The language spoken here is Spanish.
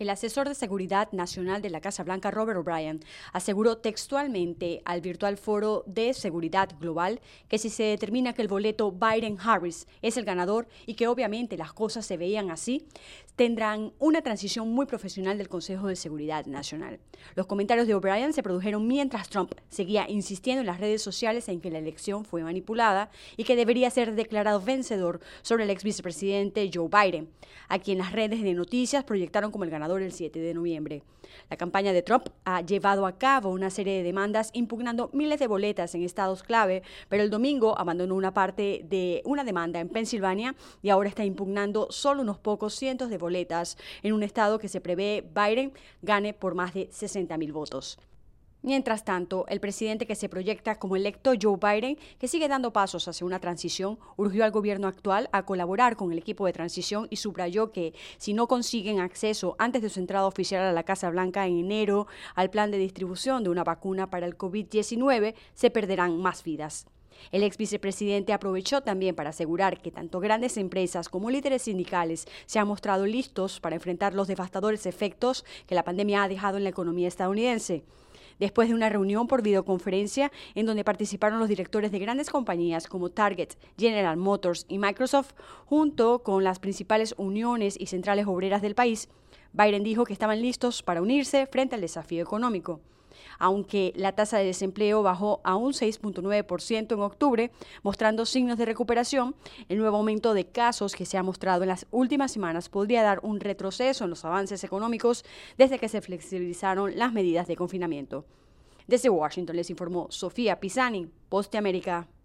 El asesor de seguridad nacional de la Casa Blanca, Robert O'Brien, aseguró textualmente al virtual foro de seguridad global que si se determina que el boleto Biden-Harris es el ganador y que obviamente las cosas se veían así, tendrán una transición muy profesional del Consejo de Seguridad Nacional. Los comentarios de O'Brien se produjeron mientras Trump seguía insistiendo en las redes sociales en que la elección fue manipulada y que debería ser declarado vencedor sobre el ex vicepresidente Joe Biden, a quien las redes de noticias proyectaron como el ganador el 7 de noviembre. La campaña de Trump ha llevado a cabo una serie de demandas impugnando miles de boletas en estados clave, pero el domingo abandonó una parte de una demanda en Pensilvania y ahora está impugnando solo unos pocos cientos de boletas en un estado que se prevé Biden gane por más de 60,000 votos. Mientras tanto, el presidente que se proyecta como electo, Joe Biden, que sigue dando pasos hacia una transición, urgió al gobierno actual a colaborar con el equipo de transición y subrayó que si no consiguen acceso antes de su entrada oficial a la Casa Blanca en enero al plan de distribución de una vacuna para el COVID-19, se perderán más vidas. El ex vicepresidente aprovechó también para asegurar que tanto grandes empresas como líderes sindicales se han mostrado listos para enfrentar los devastadores efectos que la pandemia ha dejado en la economía estadounidense. Después de una reunión por videoconferencia en donde participaron los directores de grandes compañías como Target, General Motors y Microsoft, junto con las principales uniones y centrales obreras del país, Biden dijo que estaban listos para unirse frente al desafío económico. Aunque la tasa de desempleo bajó a un 6.9% en octubre, mostrando signos de recuperación, el nuevo aumento de casos que se ha mostrado en las últimas semanas podría dar un retroceso en los avances económicos desde que se flexibilizaron las medidas de confinamiento. Desde Washington les informó Sofía Pisani, Voz de América.